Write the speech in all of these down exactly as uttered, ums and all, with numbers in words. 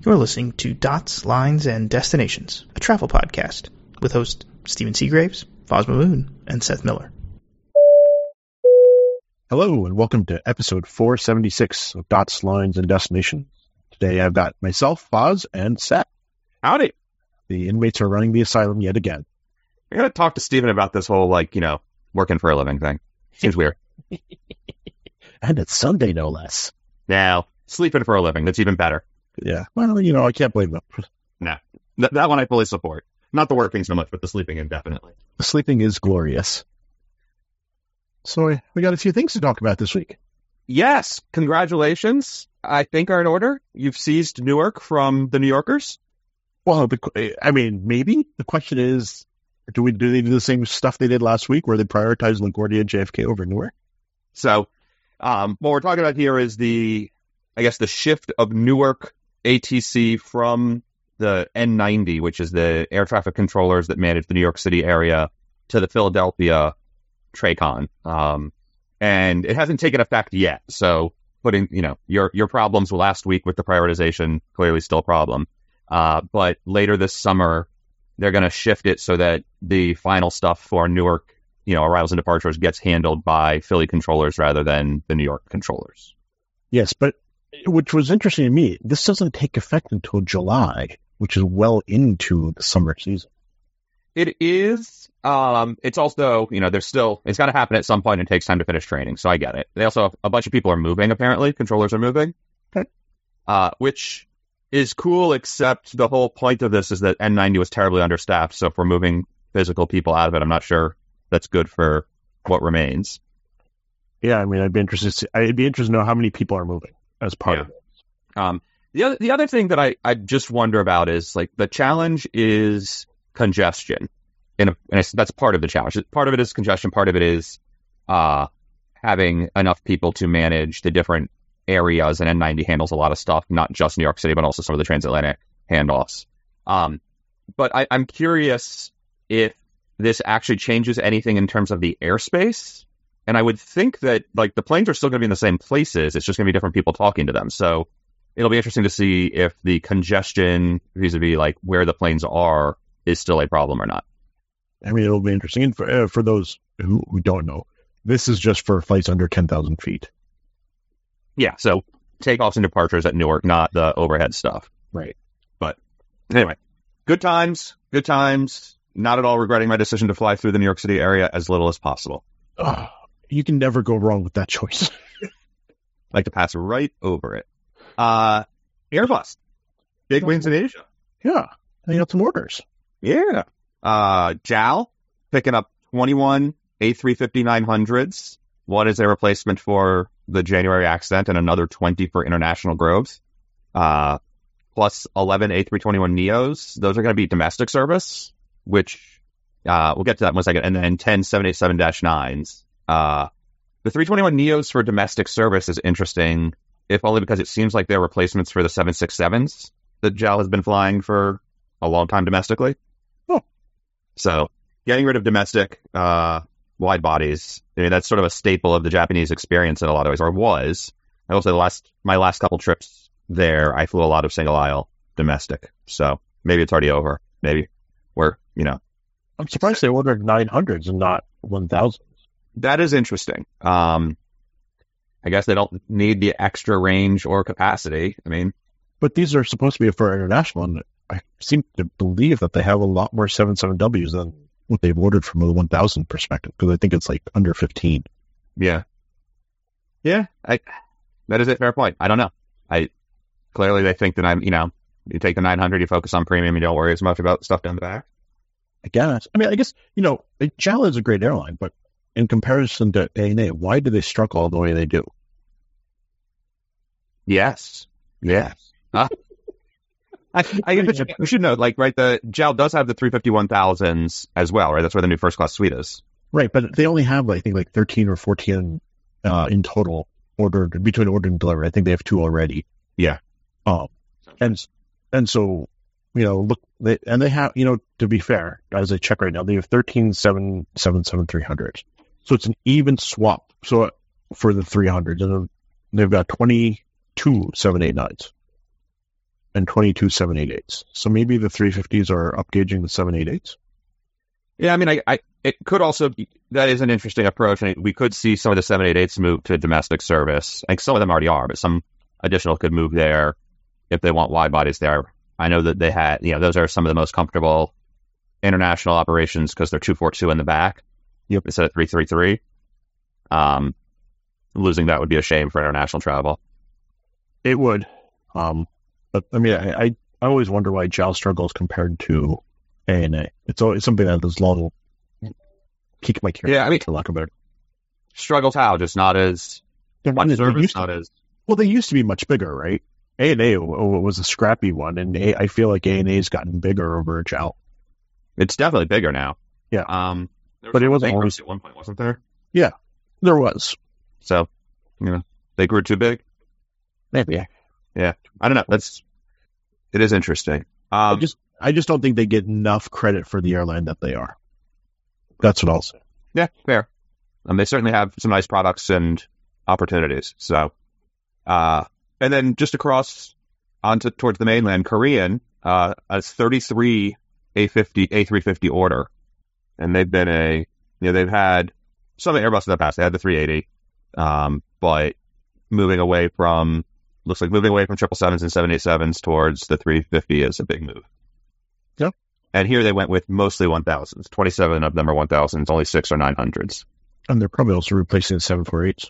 You're listening to Dots, Lines, and Destinations, a travel podcast with hosts Stephen Seagraves, Fosma Moon, and Seth Miller. Hello, and welcome to episode four seventy-six of Dots, Lines, and Destinations. Today I've got myself, Foz, and Seth. Howdy. The inmates are running the asylum yet again. I gotta talk to Stephen about this whole, like, you know, working for a living thing. Seems weird. And it's Sunday, no less. Now, sleeping for a living, that's even better. Yeah, well, you know, I can't blame them. Nah, Th- that one I fully support. Not the working so much, but the sleeping indefinitely. Sleeping is glorious. So we we got a few things to talk about this week. Yes, congratulations. I think are in order. You've seized Newark from the New Yorkers. Well, the, I mean, maybe. The question is, do we do they do the same stuff they did last week where they prioritize LaGuardia and J F K over Newark? So, um, what we're talking about here is the, I guess, the shift of Newark A T C from the N ninety, which is the air traffic controllers that manage the New York City area, to the Philadelphia TRACON. Um, and it hasn't taken effect yet. So putting, you know, your, your problems last week with the prioritization, clearly still a problem. Uh, but later this summer, they're going to shift it so that the final stuff for Newark, you know, arrivals and departures gets handled by Philly controllers rather than the New York controllers. Yes, but which was interesting to me, this doesn't take effect until July, which is well into the summer season. It is. Um, it's also, you know, there's still, it's got to happen at some point and it takes time to finish training. So I get it. They also, a bunch of people are moving, apparently. Controllers are moving. Okay. Uh, which is cool, except the whole point of this is that N ninety was terribly understaffed. So if we're moving physical people out of it, I'm not sure that's good for what remains. Yeah, I mean, I'd be interested to see, I'd be interested to know how many people are moving as part yeah. of it. Um, the other, the other thing that I, I just wonder about is, like, the challenge is congestion. In a, and that's part of the challenge. Part of it is congestion. Part of it is uh, having enough people to manage the different areas. And N ninety handles a lot of stuff, not just New York City, but also some of the transatlantic handoffs. Um, but I, I'm curious if this actually changes anything in terms of the airspace. And I would think that, like, the planes are still going to be in the same places. It's just going to be different people talking to them. So it'll be interesting to see if the congestion vis-a-vis, like, where the planes are is still a problem or not. I mean, it'll be interesting. And for, uh, for those who, who don't know, this is just for flights under ten thousand feet. Yeah, so takeoffs and departures at Newark, not the overhead stuff. Right. But anyway, good times, good times. Not at all regretting my decision to fly through the New York City area as little as possible. Oh, you can never go wrong with that choice. Like to pass right over it. Uh, Airbus. Big wins in Asia. Yeah, they got some orders. Yeah. Uh, J A L picking up twenty-one A three fifty nine hundreds. One is a replacement for the January accident and another twenty for international growth. Uh, plus eleven A three twenty-one neos. Those are going to be domestic service, which, uh, we'll get to that in one second. And then ten seven eighty-seven dash nines. Uh, the three twenty-one neos for domestic service is interesting, if only because it seems like they're replacements for the seven sixty-sevens that J A L has been flying for a long time domestically. Oh. So getting rid of domestic uh, wide bodies, I mean, that's sort of a staple of the Japanese experience in a lot of ways, or was. I will say the last, my last couple trips there, I flew a lot of single aisle domestic. So maybe it's already over. Maybe we're, you know. I'm surprised they ordered nine hundreds and not one thousands. That is interesting. Um, I guess they don't need the extra range or capacity. I mean, but these are supposed to be for international, and I seem to believe that they have a lot more seventy-seven Ws than what they've ordered from a one thousand perspective, because I think it's like under fifteen. Yeah. Yeah, I, that is a fair point. I don't know. I clearly they think that I'm, you know, you take the nine hundred, you focus on premium, you don't worry as much about stuff down the back. I guess. I mean, I guess, you know, J A L is a great airline, but in comparison to A N A, why do they struggle the way they do? Yes. Yes. Huh? I, I guess we should note, like, right, the J A L does have the three fifty-one thousands as well, right? That's where the new first class suite is. Right, but they only have, I think, like thirteen or fourteen uh, in total ordered, between ordered and delivered. I think they have two already. Yeah. Um, and and so, you know, look, they, and they have, you know, to be fair, as I check right now, they have thirteen seven seventy-seven three hundred. So it's an even swap. So for the three hundreds, and they've got twenty-two seven eighty-nines. and twenty-two seven eighty-eights. So maybe the three fifties are upgauging the seven eighty-eights. Yeah, I mean, I, I it could also be, that is an interesting approach. And we could see some of the seven eighty-eights move to domestic service. I think some of them already are, but some additional could move there if they want wide bodies there. I know that they had, you know, those are some of the most comfortable international operations because they're two forty-two in the back yep. instead of three thirty-three. Um, losing that would be a shame for international travel. It would. Um, but I mean, I, I, I always wonder why J A L struggles compared to A N A. It's always something that is long, kick my care. Yeah, I mean, for lack of a better. Struggles how? Just not as They're much not, service, used not to, as. Well, they used to be much bigger, right? A and A was a scrappy one, and A, I feel like A and A has gotten bigger over J A L. It's definitely bigger now. Yeah. Um, but it wasn't always at one point, wasn't there? Yeah, there was. So, you know, they grew too big. Maybe. Yeah, I don't know. That's it is interesting. Um, I just I just don't think they get enough credit for the airline that they are. That's what I'll say. Yeah, fair. Um, they certainly have some nice products and opportunities. So, uh, and then just across onto towards the mainland, Korean uh, has thirty-three A fifty A three fifty order, and they've been a you know they've had some Airbus in the past. They had the three eighty, um, but moving away from looks like moving away from triple sevens and seven eighty-sevens towards the three fifty is a big move. Yep. And here they went with mostly one thousands. twenty-seven of them are one thousands, only six are nine hundreds. And they're probably also replacing the seven forty-eights.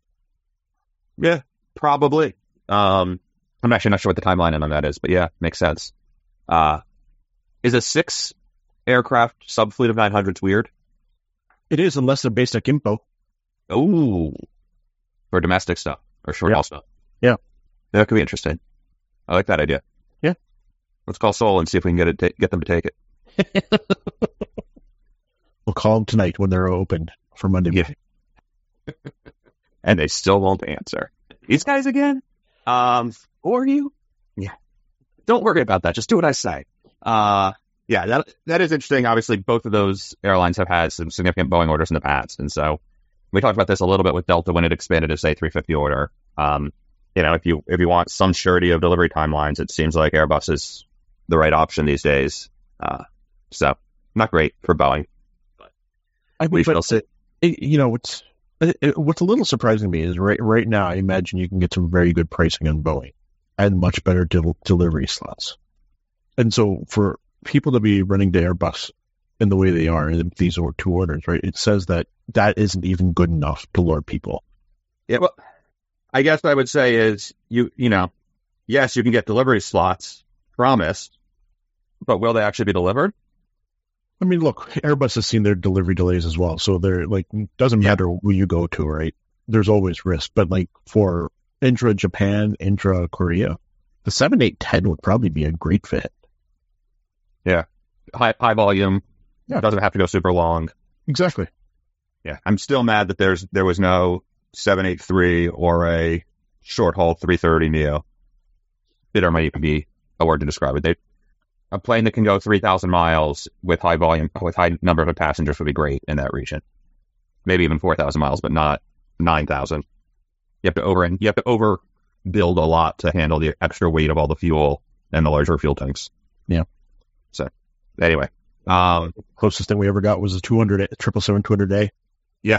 Yeah, probably. Um, I'm actually not sure what the timeline on that is, but yeah, makes sense. Uh, is a six aircraft subfleet of nine hundreds weird? It is, unless they're based at Gimpo. Ooh. For domestic stuff or short haul yeah. stuff. Yeah. That could be interesting. I like that idea. Yeah. Let's call Seoul and see if we can get it, ta- get them to take it. We'll call them tonight when they're open for Monday morning. Yeah. And they still won't answer. These guys again? Um, or you? Yeah. Don't worry about that. Just do what I say. Uh, yeah, that that is interesting. Obviously, both of those airlines have had some significant Boeing orders in the past. And so we talked about this a little bit with Delta when it expanded its A three fifty order. Um, you know, if you if you want some surety of delivery timelines, it seems like Airbus is the right option these days. Uh, so not great for Boeing. But I we shall see. It, you know, what's it, it, what's a little surprising to me is right right now, I imagine you can get some very good pricing on Boeing and much better del- delivery slots. And so for people to be running to Airbus in the way they are in these two orders, right? It says that that isn't even good enough to lure people. Yeah, well, I guess what I would say is you you know, yes, you can get delivery slots promised, but will they actually be delivered? I mean, look, Airbus has seen their delivery delays as well, so they're like, doesn't matter who you go to, right? There's always risk, but like for intra Japan, intra Korea, the seven eight ten would probably be a great fit. Yeah, high high volume. Yeah, doesn't have to go super long. Exactly. Yeah, I'm still mad that there's there was no seven eighty-three or a short haul three thirty neo. Bitter might even be a word to describe it. They, a plane that can go three thousand miles with high volume, with high number of passengers would be great in that region. Maybe even four thousand miles, but not nine thousand. You have to over you have to over build a lot to handle the extra weight of all the fuel and the larger fuel tanks. Yeah. So anyway, um, closest thing we ever got was a two hundred triple seven two hundred A. Yeah.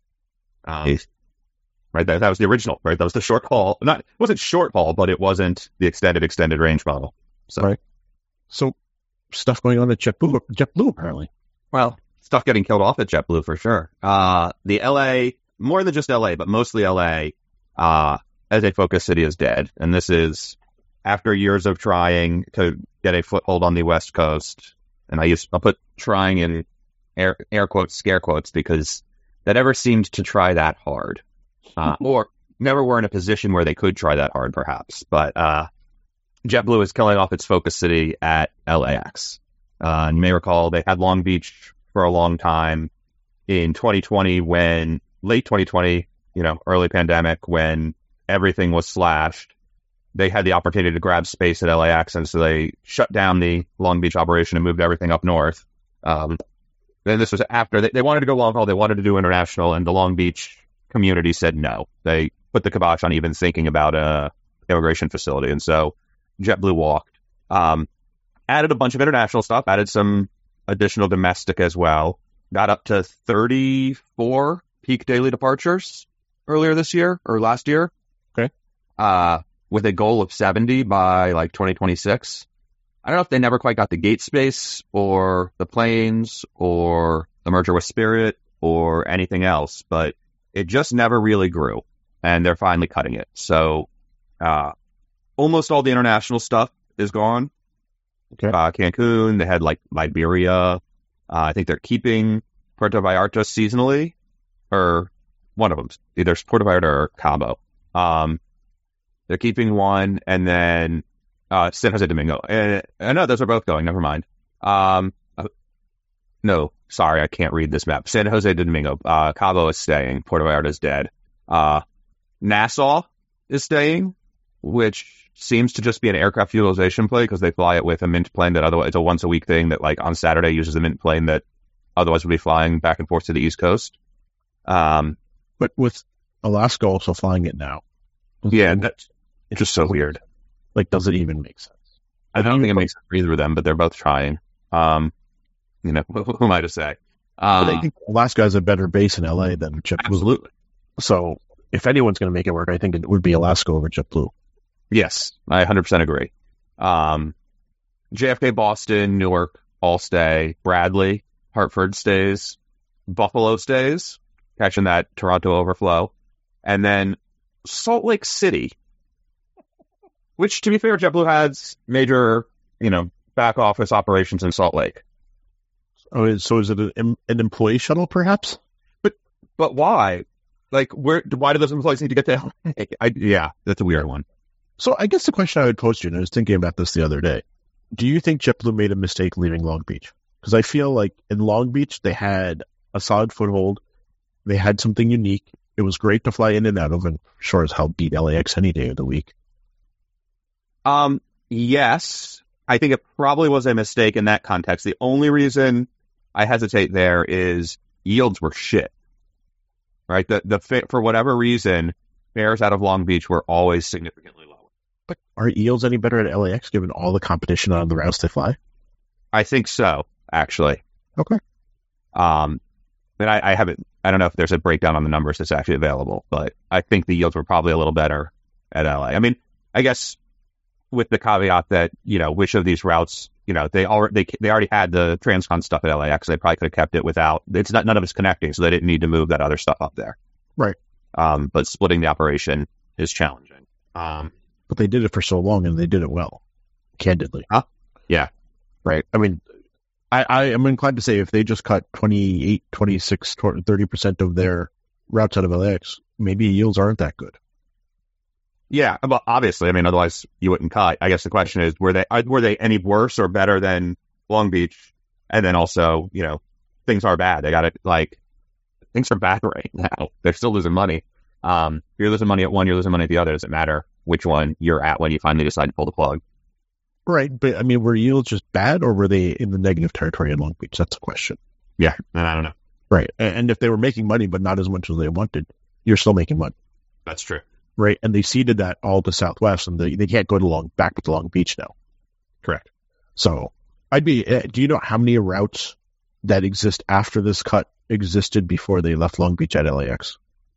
Um, right. That, that was the original, right? That was the short haul. Not, it wasn't short haul, but it wasn't the extended, extended range model. So, right. So stuff going on at JetBlue, JetBlue apparently. Well, stuff getting killed off at JetBlue for sure. Uh, the L A, more than just L A, but mostly L A, uh, as a focus city is dead. And this is after years of trying to get a foothold on the West Coast. And I use, I'll put trying in air, air quotes, scare quotes, because that ever seemed to try that hard, uh, or never were in a position where they could try that hard, perhaps. But uh, JetBlue is killing off its focus city at L A X. Uh, and you may recall they had Long Beach for a long time in twenty twenty, when late twenty twenty, you know, early pandemic, when everything was slashed. They had the opportunity to grab space at L A X, and so they shut down the Long Beach operation and moved everything up north. Um, Then this was after they, they wanted to go long haul, they wanted to do international, and the Long Beach community said no. They put the kibosh on even thinking about a immigration facility, and so JetBlue walked. Um, added a bunch of international stuff, added some additional domestic as well. Got up to thirty-four peak daily departures earlier this year or last year. Okay. Uh, with a goal of seventy by like twenty twenty-six. I don't know if they never quite got the gate space or the planes or the merger with Spirit or anything else, but it just never really grew, and they're finally cutting it. So uh, almost all the international stuff is gone. Okay. Uh, Cancun, they had like Liberia. Uh, I think they're keeping Puerto Vallarta seasonally, or one of them, either Puerto Vallarta or Cabo. Um, they're keeping one, and then uh, San Jose Domingo. And I know those are both going. Never mind. Um, uh, no, sorry, I can't read this map. San Jose Domingo. Uh, Cabo is staying. Puerto Vallarta is dead. Uh, Nassau is staying, which seems to just be an aircraft utilization play because they fly it with a Mint plane that otherwise it's a once a week thing that like on Saturday uses a Mint plane that otherwise would be flying back and forth to the East Coast. Um, But with Alaska also flying it now. yeah, that's it's just so weird. Like, does it even make sense? I don't think it makes sense for either of them, but they're both trying. Um, you know, who, who am I to say? But I Um, think Alaska has a better base in L A than JetBlue. absolutely. So if anyone's going to make it work, I think it would be Alaska over JetBlue. Yes, I one hundred percent agree. Um, J F K, Boston, Newark, all stay. Bradley, Hartford stays. Buffalo stays, catching that Toronto overflow. And then Salt Lake City, which, to be fair, JetBlue has major, you know, back office operations in Salt Lake. Oh, is- so is it an, an employee shuttle, perhaps? But why? Like, where? Why do those employees need to get to L A? I, yeah, that's a weird one. So I guess the question I would pose to you, and I was thinking about this the other day, do you think JetBlue made a mistake leaving Long Beach? Because I feel like in Long Beach, they had a solid foothold. They had something unique. It was great to fly in and out of, and sure as hell beat L A X any day of the week. Um, yes, I think it probably was a mistake in that context. The only reason I hesitate there is yields were shit. Right? The the fa- for whatever reason, fares out of Long Beach were always significantly lower. But are yields any better at L A X given all the competition on the routes they fly? I think so, actually. Okay. Um, but I, I haven't. I don't know if there's a breakdown on the numbers that's actually available, but I think the yields were probably a little better at L A. I mean, I guess with the caveat that, you know, which of these routes, you know, they already they, they already had the Transcon stuff at L A X. They probably could have kept it without. It's not none of it's connecting, so they didn't need to move that other stuff up there. Right. Um, but splitting the operation is challenging. Um, But they did it for so long, and they did it well, candidly. Huh? Yeah. Right. I mean, I, I am inclined to say if they just cut twenty-eight, twenty-six, thirty percent of their routes out of L A X, maybe yields aren't that good. yeah, well, obviously, I mean, otherwise you wouldn't cut. I guess the question is, were they are- were they any worse or better than Long Beach? And then also, you know, things are bad. They got it like things are bad right now. They're still losing money. Um, if you're losing money at one, you're losing money at the other. It doesn't matter which one you're at when you finally decide to pull the plug. Right. But, I mean, were yields just bad, or were they in the negative territory in Long Beach? That's the question. Yeah, and I don't know. Right. And, and if they were making money, but not as much as they wanted, you're still making money. That's true. Right. And they ceded that all to Southwest, and they, they can't go to Long back to Long Beach now. Correct. So I'd be, uh, do you know how many routes that exist after this cut existed before they left Long Beach at L A X?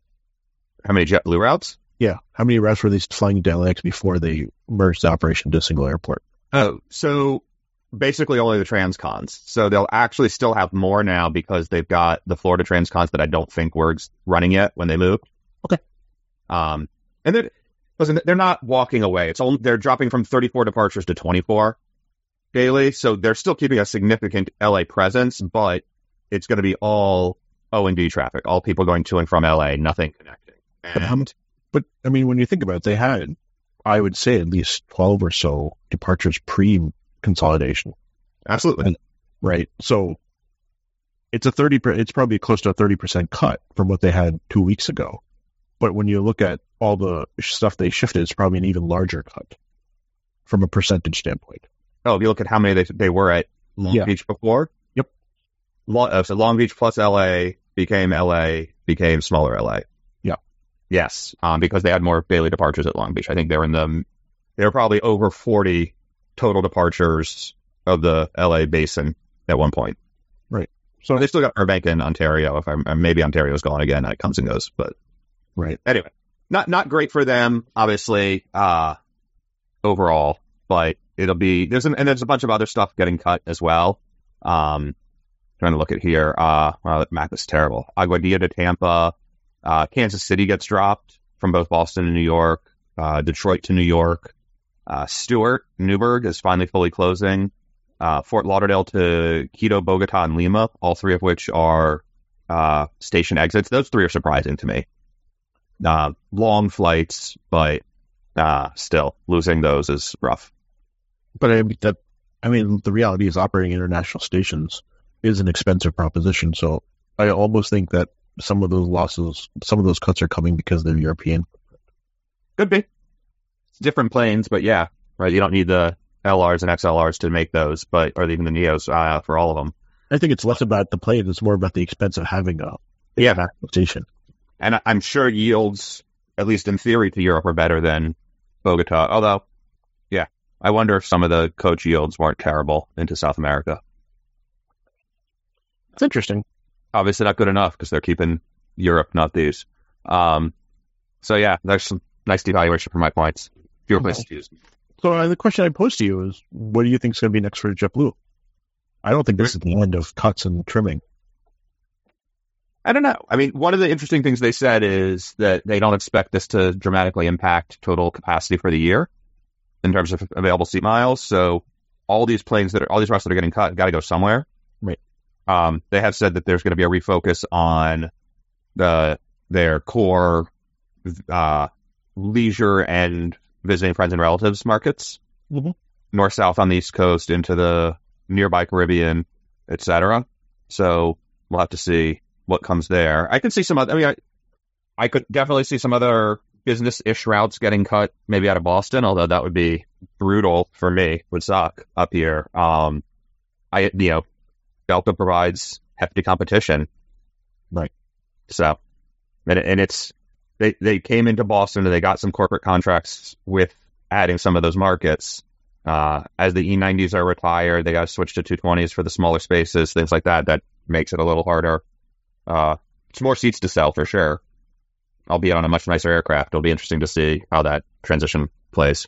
How many JetBlue routes? Yeah. How many routes were they flying to L A X before they merged the operation to a single airport? Oh, so basically only the transcons. So they'll actually still have more now because they've got the Florida transcons that I don't think were ex- running yet when they moved. Okay. Um, and they're, listen, they're not walking away. It's only, they're dropping from thirty-four departures to twenty-four daily. So they're still keeping a significant L A presence, but it's going to be all O and D traffic, all people going to and from L A, nothing connecting. But, how much, but I mean, when you think about it, they had, I would say, at least twelve or so departures pre-consolidation. Absolutely. And, right. So it's a thirty. It's probably close to a thirty percent cut from what they had two weeks ago. But when you look at all the stuff they shifted, it's probably an even larger cut from a percentage standpoint. Oh, if you look at how many they they were at Long Yeah. Beach before. Yep. Long, uh, so Long Beach plus L A became L A became smaller L A. Yeah. Yes, um, because they had more daily departures at Long Beach. I think they were in the there were probably over forty total departures of the L A basin at one point. Right. So they still got Burbank in Ontario. If I'm maybe Ontario's gone again, it comes and goes. But right. Anyway, not not great for them, obviously, uh, overall. But it'll be there's an, and there's a bunch of other stuff getting cut as well. Um, trying to look at here. Uh, wow, that map is terrible. Aguadilla to Tampa, uh, Kansas City gets dropped from both Boston and New York. Uh, Detroit to New York. Uh, Stewart, Newburgh is finally fully closing. Uh, Fort Lauderdale to Quito, Bogota, and Lima, all three of which are uh, station exits. Those three are surprising to me. Uh, long flights, but uh, still losing those is rough. But I mean, that, I mean, the reality is operating international stations is an expensive proposition. So I almost think that some of those losses, some of those cuts are coming because they're European. Could be. It's different planes, but yeah, right. You don't need the L Rs and X L Rs to make those, but or even the Neos uh, for all of them. I think it's less about the plane; it's more about the expense of having a yeah international station. And I'm sure yields, at least in theory, to Europe are better than Bogota. Although, yeah, I wonder if some of the coach yields weren't terrible into South America. It's interesting. Obviously, not good enough because they're keeping Europe, not these. Um, so yeah, there's some nice devaluation for my points. Fewer Okay. places to use. So uh, the question I pose to you is, what do you think is going to be next for JetBlue? I don't think this is the end of cuts and trimming. I don't know. I mean, one of the interesting things they said is that they don't expect this to dramatically impact total capacity for the year in terms of available seat miles. So all these planes that are, all these routes that are getting cut got to go somewhere. Right. Um, they have said that there's going to be a refocus on the their core uh, leisure and visiting friends and relatives markets, mm-hmm. north south on the East Coast into the nearby Caribbean, et cetera. So we'll have to see what comes there. I can see some other. I mean, I, I could definitely see some other business-ish routes getting cut, maybe out of Boston. Although that would be brutal for me. Would suck up here. Um, I you know, Delta provides hefty competition, right? So, and, and it's. They they came into Boston and they got some corporate contracts with adding some of those markets. Uh, as the E nineties are retired, they got to switch to two twenties for the smaller spaces, things like that. That makes it a little harder. Uh, it's more seats to sell for sure. Albeit on a much nicer aircraft. It'll be interesting to see how that transition plays.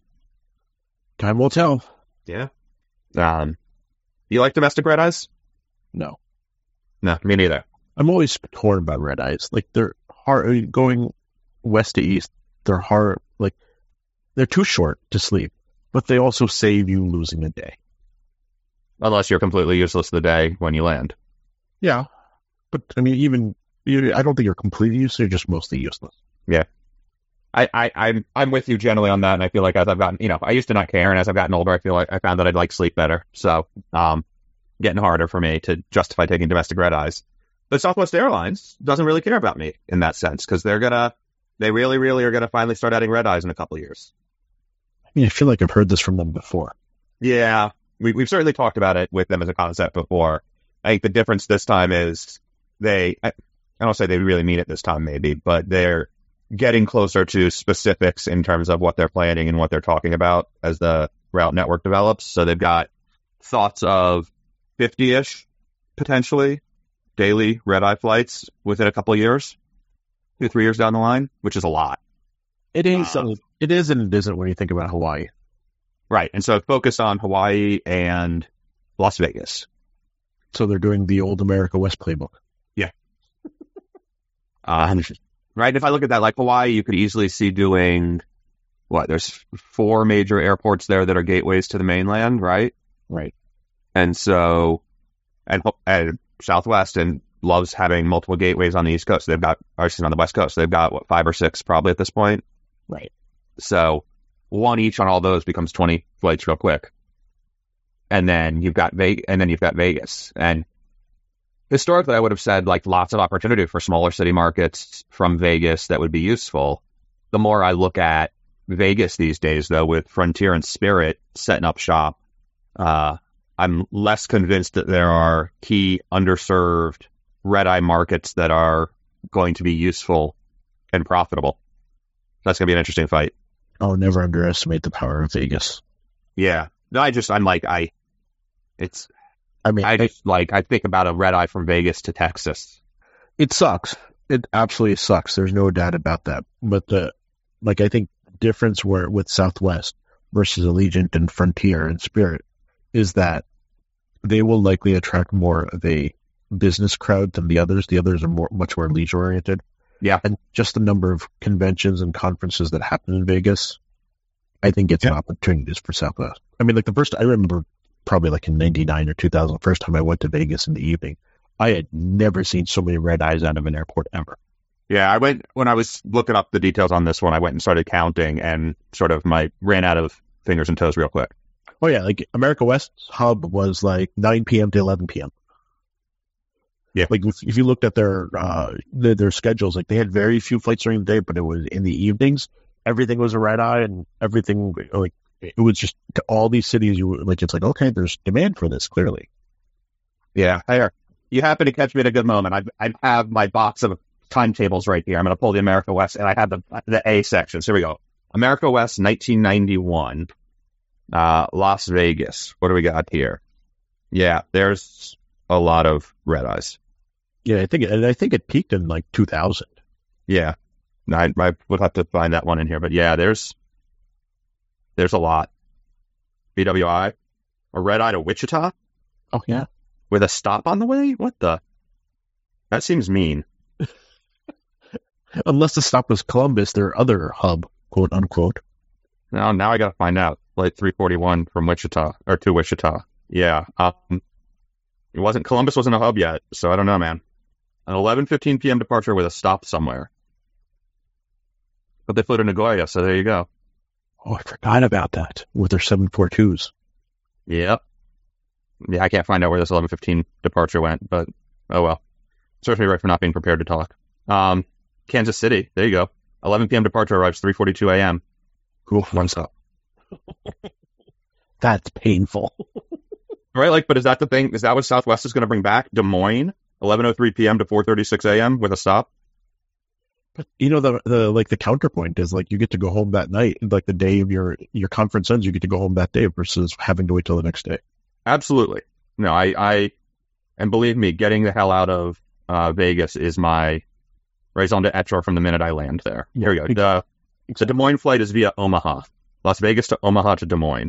Time will tell. Yeah. Um, you like domestic red eyes? No. No, me neither. I'm always torn about red eyes. Like, they're hard going west to east. They're hard. Like, they're too short to sleep, but they also save you losing a day. Unless you're completely useless the day when you land. Yeah. But, I mean, even, you, I don't think you're completely useless. You're just mostly useless. Yeah. I, I, I'm, I'm with you generally on that. And I feel like as I've gotten, you know, I used to not care. And as I've gotten older, I feel like I found that I'd like sleep better. So, um, getting harder for me to justify taking domestic red eyes. But Southwest Airlines doesn't really care about me in that sense because they're going to, they really, really are going to finally start adding red eyes in a couple of years. I mean, I feel like I've heard this from them before. Yeah, we, we've certainly talked about it with them as a concept before. I think the difference this time is they, I, I don't say they really mean it this time maybe, but they're getting closer to specifics in terms of what they're planning and what they're talking about as the route network develops. So they've got thoughts of fifty-ish, potentially, daily red-eye flights within a couple of years, two, three years down the line, which is a lot. It is, Uh, it is and it isn't when you think about Hawaii. Right. And so focus on Hawaii and Las Vegas. So they're doing the old America West playbook. Uh, right. If I look at that, like Hawaii, you could easily see doing what? There's four major airports there that are gateways to the mainland, right? Right. And so, and, and Southwest and loves having multiple gateways on the East Coast. They've got, or excuse me, on the West Coast. They've got what, five or six probably at this point. Right. So one each on all those becomes twenty flights real quick. And then you've got Vegas, and then you've got Vegas. And historically, I would have said like lots of opportunity for smaller city markets from Vegas that would be useful. The more I look at Vegas these days, though, with Frontier and Spirit setting up shop, uh, I'm less convinced that there are key underserved red-eye markets that are going to be useful and profitable. That's going to be an interesting fight. I'll never underestimate the power of Vegas. Yeah. No, I just, I'm like, I, it's, I mean, I just like, I think about a red eye from Vegas to Texas. It sucks. It absolutely sucks. There's no doubt about that. But the, like, I think the difference where with Southwest versus Allegiant and Frontier and Spirit is that they will likely attract more of a business crowd than the others. The others are more, much more leisure oriented. Yeah. And just the number of conventions and conferences that happen in Vegas, I think it's yeah. an opportunity for Southwest. I mean, like the first, I remember probably like in ninety-nine or two thousand, first time I went to Vegas in the evening, I had never seen so many red eyes out of an airport ever. Yeah, I went, when I was looking up the details on this one, I went and started counting and sort of my, ran out of fingers and toes real quick. Oh yeah, like America West's hub was like nine p.m. to eleven p.m. Yeah. Like if, if you looked at their, uh, their, their schedules, like they had very few flights during the day, but it was in the evenings, everything was a red eye and everything, like, it was just to all these cities, you like, it's like, okay, there's demand for this, clearly. Yeah. Here, you happen to catch me at a good moment. I I have my box of timetables right here. I'm going to pull the America West, and I have the the A section. So here we go. America West, nineteen ninety-one, uh, Las Vegas. What do we got here? Yeah, there's a lot of red eyes. Yeah, I think, it, and I think it peaked in like two thousand. Yeah, I, I would have to find that one in here, but yeah, there's there's a lot. B W I, a red eye to Wichita. Oh yeah, with a stop on the way. What the? That seems mean. Unless the stop was Columbus, their other hub, quote unquote. Now, now I got to find out. Flight three forty-one from Wichita or to Wichita. Yeah, um, it wasn't Columbus wasn't a hub yet, so I don't know, man. An eleven fifteen p.m. departure with a stop somewhere. But they flew to Nagoya, so there you go. Oh, I forgot about that with their seven forty-twos. Yep. Yeah, I can't find out where this eleven fifteen departure went, but oh well. Serves me right for not being prepared to talk. Um, Kansas City, there you go. eleven p.m. departure arrives three forty-two a.m. Cool, one stop. That's painful. Right, like, but is that the thing? Is that what Southwest is going to bring back? Des Moines, eleven oh three p.m. to four thirty-six a.m. with a stop? But you know, the the like the counterpoint is like you get to go home that night, like the day of your your conference ends, you get to go home that day versus having to wait till the next day. Absolutely. No, I, I, and believe me, getting the hell out of uh, Vegas is my raison d'etre from the minute I land there. Here we go. The, the Des Moines flight is via Omaha. Las Vegas to Omaha to Des Moines.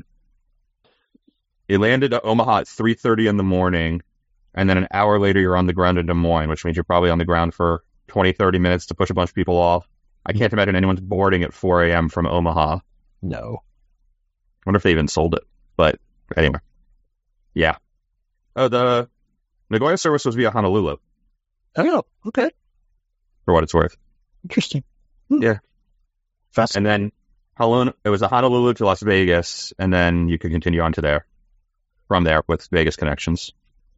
You landed at Omaha at three thirty in the morning, and then an hour later you're on the ground in Des Moines, which means you're probably on the ground for twenty, thirty minutes to push a bunch of people off. I can't imagine anyone's boarding at four a.m. from Omaha. No. I wonder if they even sold it. But anyway. Yeah. Oh, the Nagoya service was via Honolulu. Oh, okay. For what it's worth. Interesting. Hmm. Yeah. Fast. And then Honolulu, it was a Honolulu to Las Vegas, and then you could continue on to there. From there with Vegas connections.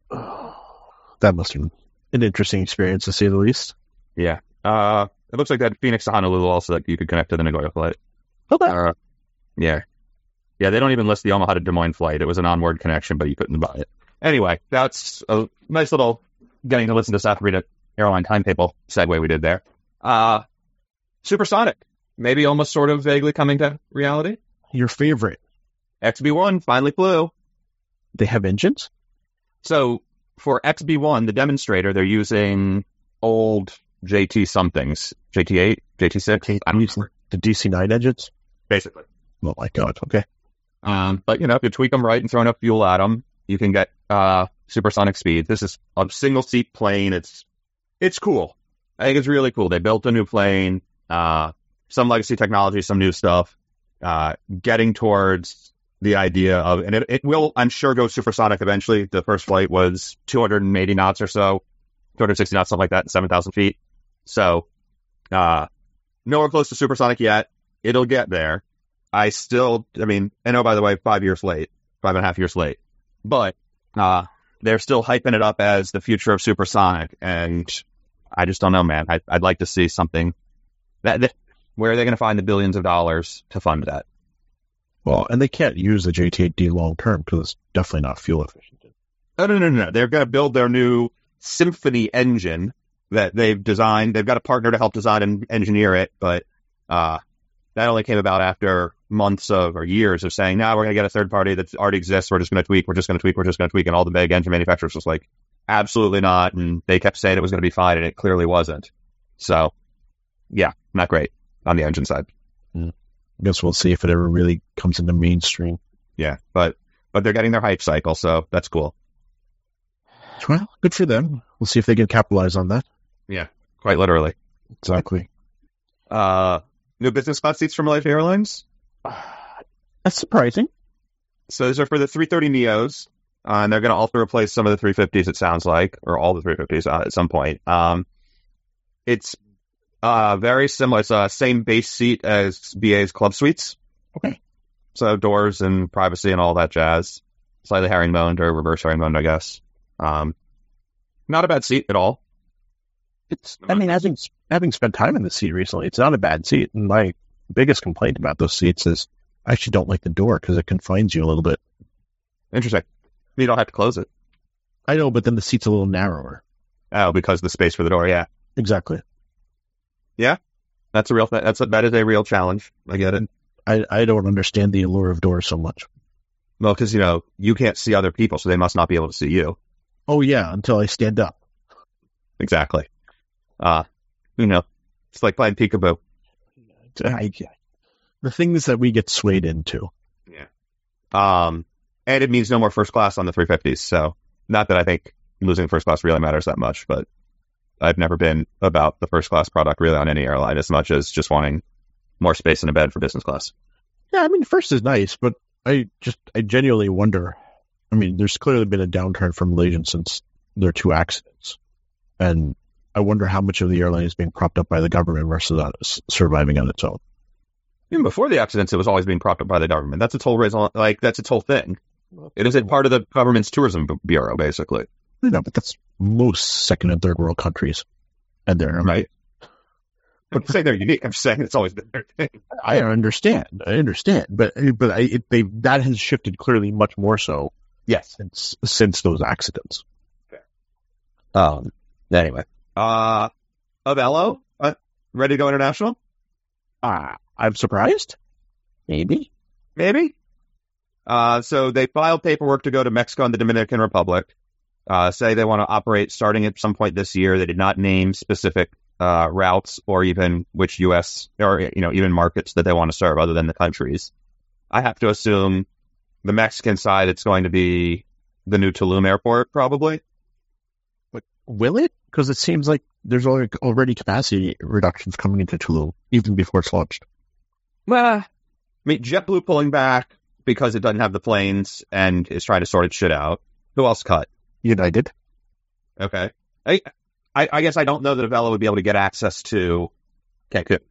That must have been an interesting experience, to say the least. Yeah. Uh, it looks like that Phoenix to Honolulu also that you could connect to the Nagoya flight. Okay. Uh, yeah. Yeah, they don't even list the Omaha to Des Moines flight. It was an onward connection, but you couldn't buy it. Anyway, that's a nice little getting to listen to South Korea airline timetable segue we did there. Uh, Supersonic. Maybe almost sort of vaguely coming to reality. Your favorite. X B one finally flew. They have engines? So for X B one, the demonstrator, they're using old J T somethings. J T eight? J T six? I don't know. The D C nine engines? Basically. Oh my God. Okay. Um, but, you know, if you tweak them right and throw enough fuel at them, you can get uh, supersonic speed. This is a single-seat plane. It's it's cool. I think it's really cool. They built a new plane, uh, some legacy technology, some new stuff, uh, getting towards the idea of, and it, it will, I'm sure, go supersonic eventually. The first flight was two hundred eighty knots or so, two hundred sixty knots, something like that, seven thousand feet. So, uh, nowhere close to supersonic yet. It'll get there. I still, I mean, I know, by the way, five years late, five and a half years late, but uh, they're still hyping it up as the future of supersonic, and I just don't know, man. I, I'd like to see something that, that where are they going to find the billions of dollars to fund that? Well, and they can't use the J T eight D long term because it's definitely not fuel efficient. No, no, no, no. They're going to build their new Symphony engine that they've designed. They've got a partner to help design and engineer it, but uh, that only came about after months of or years of saying, now nah, we're going to get a third party that already exists. We're just going to tweak. We're just going to tweak. We're just going to tweak. And all the big engine manufacturers was like, absolutely not. And they kept saying it was going to be fine, and it clearly wasn't. So, yeah, not great on the engine side. Mm. I guess we'll see if it ever really comes into mainstream. Yeah, but but they're getting their hype cycle, so that's cool. Well, good for them. We'll see if they can capitalize on that. Yeah, quite literally. Exactly. Uh, new business class seats from Malaysia Airlines. That's surprising. So these are for the three thirty neos, uh, and they're going to also replace some of the three fifties, it sounds like, or all the three fifties uh, at some point. Um, it's uh, very similar. It's the uh, same base seat as B A's Club Suites. Okay. So doors and privacy and all that jazz. Slightly herringboned or reverse herringboned, I guess. Um, not a bad seat at all. It's. I mean, having having spent time in the seat recently, it's not a bad seat. And my biggest complaint about those seats is I actually don't like the door because it confines you a little bit. Interesting. You don't have to close it. I know, but then the seat's a little narrower. Oh, because the space for the door, yeah. Exactly. Yeah, that's a real. Th- that's a, that is a real challenge. I get it. I I don't understand the allure of doors so much. Well, because you know you can't see other people, so they must not be able to see you. Oh yeah, until I stand up. Exactly. Uh, you know, it's like playing peekaboo. I, the things that we get swayed into. Yeah. Um, and it means no more first class on the three fifties. So, not that I think losing first class really matters that much, but I've never been about the first class product really on any airline as much as just wanting more space in a bed for business class. Yeah, I mean, first is nice, but I just, I genuinely wonder. I mean, there's clearly been a downturn for Malaysian since their two accidents. And I wonder how much of the airline is being propped up by the government versus on, surviving on its own. Even before the accidents, it was always being propped up by the government. That's its whole reason, like, that's its whole thing. It is a part of the government's tourism bureau, basically. No, but that's most second and third world countries. And they're right. I'm saying they're unique. I'm just saying it's always been their thing. I understand. I understand. But but I, it, they that has shifted clearly much more so. Yes. Since since those accidents. Fair. Um. Anyway. Uh, Avelo, uh, ready to go international? Uh, I'm surprised. Maybe. Maybe. Uh, so they filed paperwork to go to Mexico and the Dominican Republic. Uh, say they want to operate starting at some point this year. They did not name specific uh, routes or even which U S or you know even markets that they want to serve other than the countries. I have to assume the Mexican side, it's going to be the new Tulum airport, probably. But will it? Because it seems like there's already capacity reductions coming into Tulum, even before it's launched. Well, I mean, JetBlue pulling back because it doesn't have the planes and is trying to sort its shit out. Who else cut? United. Okay. I, I, I guess I don't know that Avelo would be able to get access to Cancun.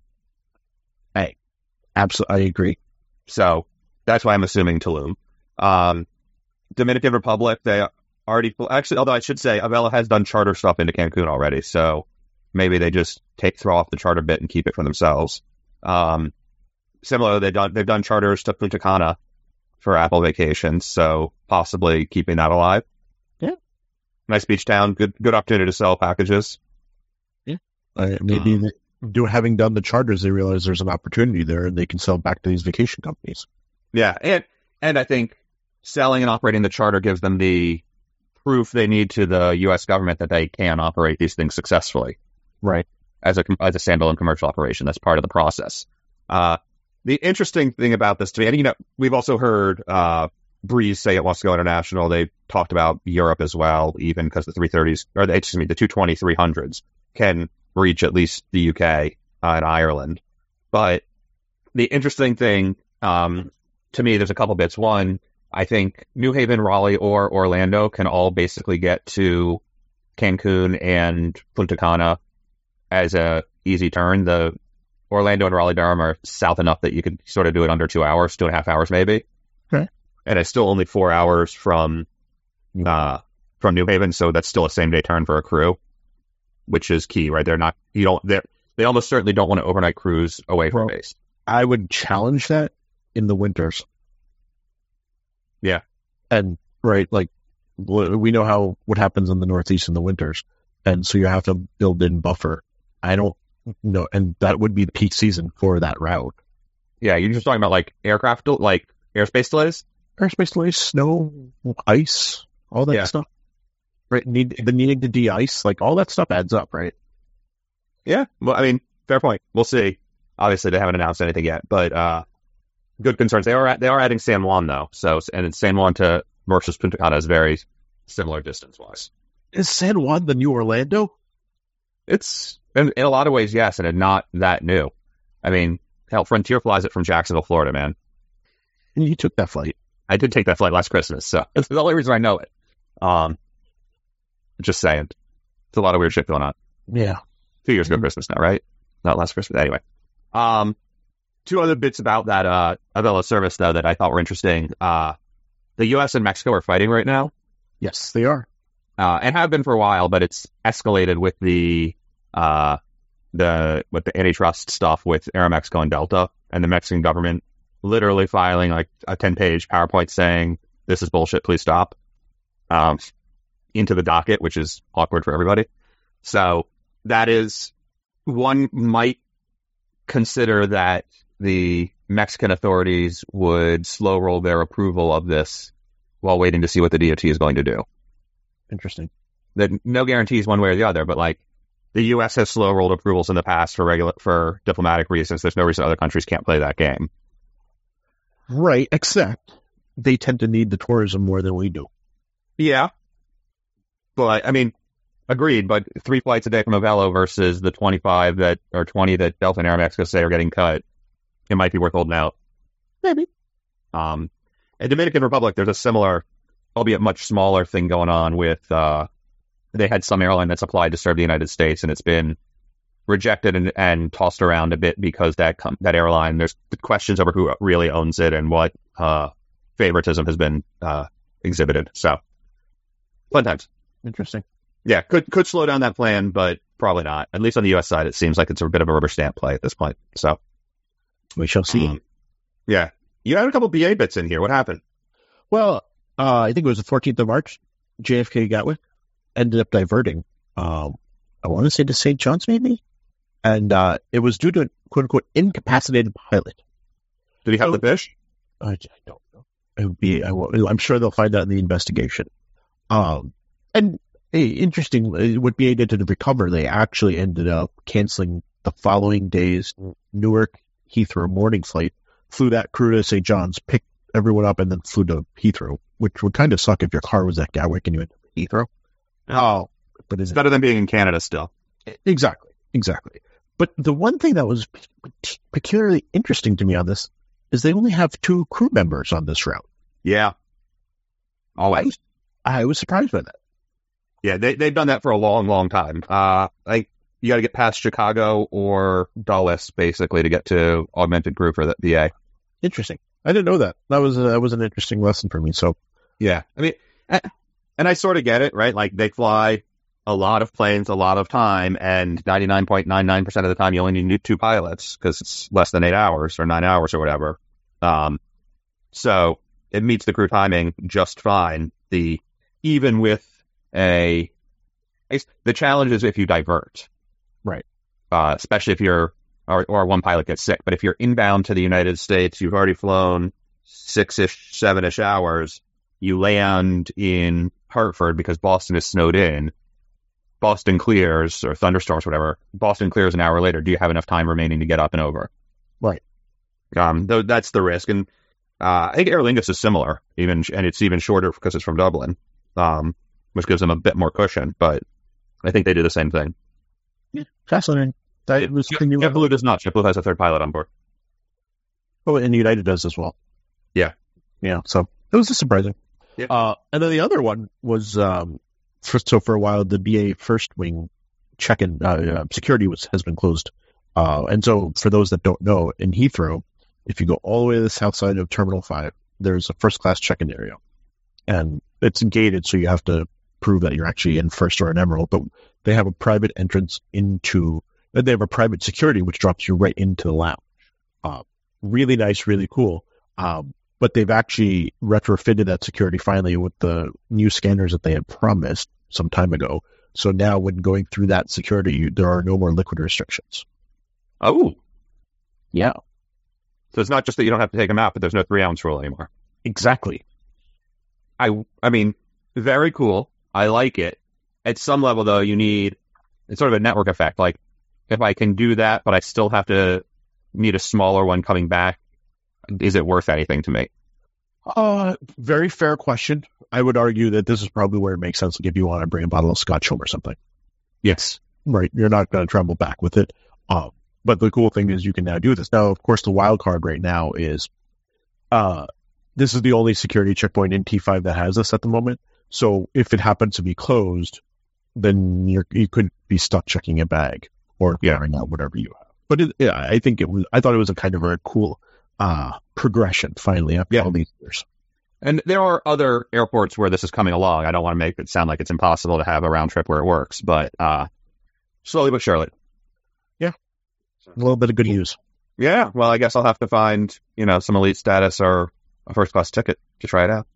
Hey, absolutely, I agree. So that's why I'm assuming Tulum. Um, Dominican Republic, they already actually, although I should say, Avelo has done charter stuff into Cancun already, so maybe they just take throw off the charter bit and keep it for themselves. Um, similarly, they've done they've done charters to Punta Cana for Apple Vacations, so possibly keeping that alive. Yeah, nice beach town, good good opportunity to sell packages. Yeah, uh, maybe um, they, do having done the charters, they realize there's an opportunity there, and they can sell back to these vacation companies. Yeah, and and I think selling and operating the charter gives them the proof they need to the U S government that they can operate these things successfully, right? As a as a standalone commercial operation, that's part of the process. Uh, the interesting thing about this to me, and you know, we've also heard uh, Breeze say it wants to go international. They talked about Europe as well, even because the three thirties or the excuse me, the two twenty three hundreds can reach at least the U K uh, and Ireland. But the interesting thing um, to me, there's a couple bits. One, I think New Haven, Raleigh, or Orlando can all basically get to Cancun and Punta Cana as a easy turn. The Orlando and Raleigh-Durham are south enough that you could sort of do it under two hours, two and a half hours maybe. Okay. And it's still only four hours from uh, from New Haven, so that's still a same-day turn for a crew, which is key, right? They're not, you don't, they they almost certainly don't want to overnight cruise away from well, base. I would challenge that in the winters. Yeah. And, right, like, we know how, what happens in the Northeast in the winters. And so you have to build in buffer. I don't know. And that would be the peak season for that route. Yeah, you're just talking about like aircraft, del- like airspace delays. Airspace delays, snow, ice, all that Yeah. stuff. Right? Need the needing to de-ice, like all that stuff adds up, right? Yeah, well, I mean, fair point. We'll see. Obviously, they haven't announced anything yet, but uh, good concerns. They are at, they are adding San Juan though, so and San Juan to versus Punta Cana is very similar distance wise. Is San Juan the new Orlando? It's in, in a lot of ways, yes, and it's not that new. I mean, hell, Frontier flies it from Jacksonville, Florida, man. And you took that flight. I did take that flight last Christmas, so it's the only reason I know it. Um, just saying, it's a lot of weird shit going on. Yeah. Two years ago Christmas now, right? Not last Christmas. Anyway. Um, two other bits about that uh, Avelo service, though, that I thought were interesting. Uh, the U S and Mexico are fighting right now. Yes, they are. Uh, and have been for a while, but it's escalated with the uh, the with the antitrust stuff with Aeromexico and Delta, and the Mexican government literally filing like a ten-page PowerPoint saying, this is bullshit, please stop, um, into the docket, which is awkward for everybody. So that is, one might consider that the Mexican authorities would slow roll their approval of this while waiting to see what the D O T is going to do. Interesting. That no guarantees one way or the other, but like the U S has slow rolled approvals in the past for regular for diplomatic reasons. There's no reason other countries can't play that game. Right, except they tend to need the tourism more than we do. Yeah. But, I mean, agreed, but three flights a day from Avelo versus the twenty-five that, or twenty that Delta and Aeromexico say are getting cut, it might be worth holding out. Maybe. Um, in Dominican Republic, there's a similar, albeit much smaller thing going on with, uh, they had some airline that's applied to serve the United States, and it's been rejected and, and tossed around a bit because that com- that airline, there's questions over who really owns it and what uh, favoritism has been uh, exhibited. So, fun times. Interesting. Yeah, could could slow down that plan, but probably not. At least on the U S side, it seems like it's a bit of a rubber stamp play at this point. So, we shall see. Um, yeah. You had a couple B A bits in here. What happened? Well, uh, I think it was the fourteenth of March. J F K Gatwick ended up diverting. Um, I want to say to Saint John's, maybe? And uh, it was due to a quote-unquote incapacitated pilot. Did he have So- the fish? I, I don't know. It would be. I, won't- I'm sure they'll find out in the investigation. Um, and hey, interesting. uh, What B A did to recover, they actually ended up canceling the following day's Newark Heathrow morning flight. Flew that crew to Saint John's, picked everyone up, and then flew to Heathrow, which would kind of suck if your car was at Gatwick and you ended up at Heathrow. Oh, but is It's better than being in Canada still. Exactly, exactly. But the one thing that was pe- peculiarly interesting to me on this is they only have two crew members on this route. Yeah. Always. I was surprised by that. Yeah, they, they've done that for a long, long time. Uh, like, you got to get past Chicago or Dulles, basically, to get to augmented crew for the B A. Interesting. I didn't know that. That was a, that was an interesting lesson for me. So Yeah. I mean, a- and I sort of get it, right? Like, they fly a lot of planes a lot of time, and ninety-nine point nine nine percent of the time you only need two pilots because it's less than eight hours or nine hours or whatever. Um, so it meets the crew timing just fine. The even with a the challenge is if you divert, Right. Uh, especially if you're or, or one pilot gets sick. But if you're inbound to the United States, you've already flown six-ish, seven-ish hours. You land in Hartford because Boston is snowed in. Boston clears, or thunderstorms, whatever. Boston clears an hour later. Do you have enough time remaining to get up and over? Right. Um, though that's the risk, and uh, I think Aer Lingus is similar, even, and it's even shorter because it's from Dublin, um, which gives them a bit more cushion. But I think they do the same thing. Yeah, fascinating. That was something new. JetBlue does not. JetBlue has a third pilot on board. Oh, and United does as well. Yeah. Yeah. So it was just surprising. Yeah. Uh, and then the other one was, um, first, so for a while, the B A first wing check-in, uh, uh, security was, has been closed. Uh, and so for those that don't know, in Heathrow, if you go all the way to the south side of Terminal five, there's a first class check-in area, and it's gated. So you have to prove that you're actually in first or an Emerald, but they have a private entrance into, they have a private security, which drops you right into the lounge. Uh, really nice, really cool. Um, but they've actually retrofitted that security finally with the new scanners that they had promised some time ago. So now when going through that security, you, there are no more liquid restrictions. Oh, Yeah. So it's not just that you don't have to take them out, but there's no three ounce rule anymore. Exactly. I, I mean, very cool. I like it. At some level, though, you need, it's sort of a network effect. Like, if I can do that, but I still have to need a smaller one coming back, is it worth anything to me? Uh, very fair question. I would argue that this is probably where it makes sense, like if you want to bring a bottle of Scotch home or something. Yes. Right. You're not going to travel back with it. Um, but the cool thing is you can now do this. Now, of course, the wild card right now is uh, this is the only security checkpoint in T five that has this at the moment. So if it happens to be closed, then you're, you could be stuck checking a bag or clearing out whatever you have. But it, yeah, I think it was, I thought it was a kind of a cool uh, progression finally after yeah. all these years. And there are other airports where this is coming along. I don't want to make it sound like it's impossible to have a round trip where it works, but uh, slowly but surely. Yeah. A little bit of good news. Yeah. Well, I guess I'll have to find, you know, some elite status or a first class ticket to try it out.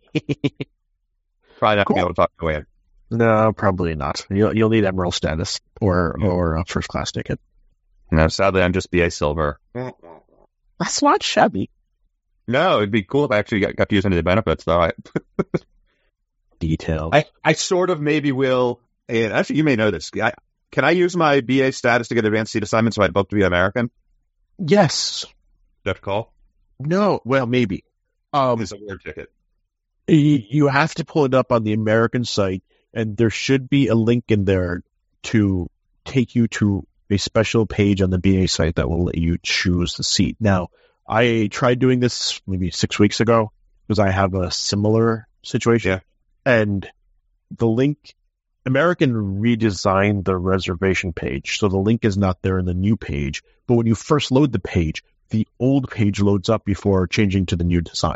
Probably not Cool. going to be able to talk to it. No, probably not. You'll, you'll need Emerald status or, or a first class ticket. No, sadly, I'm just B A Silver. That's not shabby. No, it'd be cool if I actually got, got to use any of the benefits, though. I, Details. I, I sort of maybe will, and actually, you may know this. I, can I use my B A status to get advanced seat assignments so I book to be American? Yes. Do I have to call? No. Well, maybe. Um, It's a weird ticket. you, you have to pull it up on the American site, and there should be a link in there to take you to a special page on the B A site that will let you choose the seat. Now, I tried doing this maybe six weeks ago because I have a similar situation. Yeah. And the link, American redesigned the reservation page. So the link is not there in the new page. But when you first load the page, the old page loads up before changing to the new design.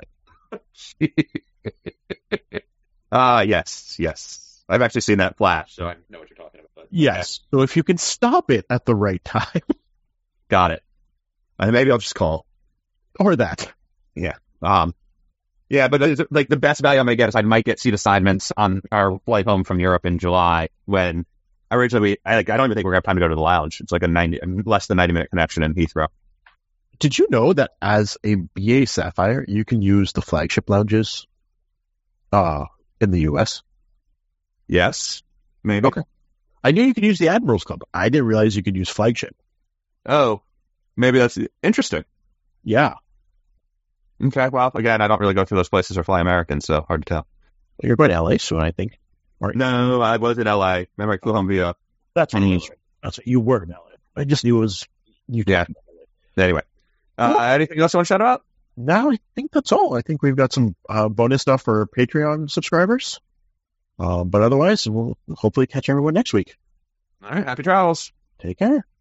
Ah, uh, yes, yes. I've actually seen that flash, so I know what you're talking about. But, Yes. Okay. So if you can stop it at the right time. Got it. And maybe I'll just call. Or that. Yeah. Um. Yeah, but it's, like the best value I may get is I might get seat assignments on our flight home from Europe in July. When originally we, I, like, I don't even think we're gonna have time to go to the lounge. It's like a ninety, less than ninety minute connection in Heathrow. Did you know that as a B A Sapphire, you can use the flagship lounges uh, in the U S? Yes, maybe. Okay. I knew you could use the Admirals Club. I didn't realize you could use flagship. Oh, maybe that's interesting. Yeah. Okay, well, again, I don't really go through those places or fly American, so hard to tell. You're going to L A soon, I think. Right. No, I was in L A. Remember, I flew home via. That's what it is. That's what you were in L A. I just knew it was. You yeah. Anyway, uh, well, anything else you want to shout out? No, I think that's all. I think we've got some uh, bonus stuff for Patreon subscribers. Uh, but otherwise, we'll hopefully catch everyone next week. All right. Happy travels. Take care.